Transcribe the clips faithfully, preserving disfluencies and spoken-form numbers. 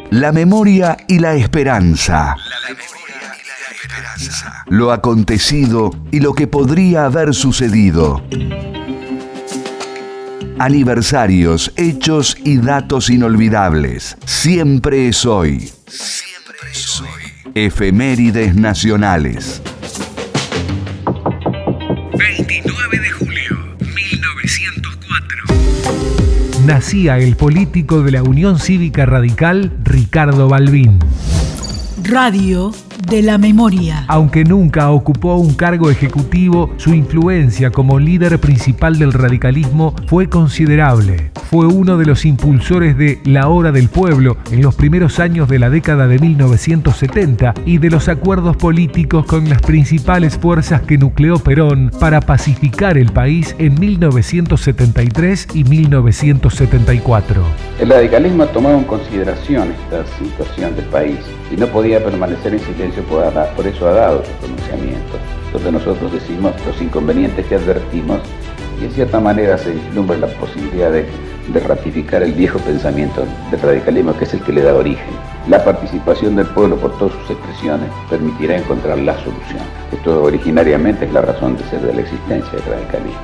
La memoria y la esperanza. La memoria y la esperanza. Lo acontecido y lo que podría haber sucedido. Aniversarios, hechos y datos inolvidables. Siempre es hoy. Siempre es hoy. Efemérides nacionales. veintinueve de julio, mil novecientos cuatro. Nacía el político de la Unión Cívica Radical, Ricardo Balbín. Radio de la memoria. Aunque nunca ocupó un cargo ejecutivo, su influencia como líder principal del radicalismo fue considerable. Fue uno de los impulsores de La Hora del Pueblo en los primeros años de la década de mil novecientos setenta y de los acuerdos políticos con las principales fuerzas que nucleó Perón para pacificar el país en mil novecientos setenta y tres y mil novecientos setenta y cuatro. El radicalismo ha tomado en consideración esta situación del país y no podía permanecer en silencio, por eso ha dado sus pronunciamientos, donde nosotros decimos los inconvenientes que advertimos y en cierta manera se vislumbra la posibilidad de, de ratificar el viejo pensamiento del radicalismo, que es el que le da origen. La participación del pueblo por todas sus expresiones permitirá encontrar la solución. Esto originariamente es la razón de ser de la existencia del radicalismo.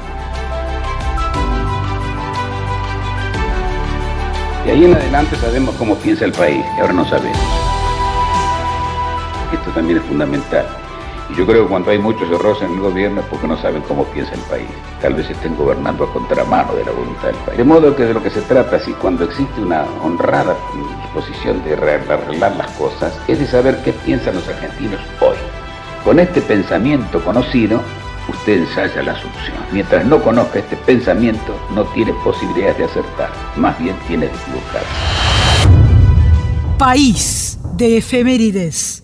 Y ahí en adelante sabemos cómo piensa el país, que ahora no sabemos. Esto también es fundamental. Y yo creo que cuando hay muchos errores en el gobierno es porque no saben cómo piensa el país. Tal vez estén gobernando a contramano de la voluntad del país. De modo que de lo que se trata, si cuando existe una honrada disposición de arreglar las cosas, es de saber qué piensan los argentinos hoy. Con este pensamiento conocido, usted ensaya la solución. Mientras no conozca este pensamiento, no tiene posibilidades de acertar. Más bien tiene de equivocarse. País de efemérides.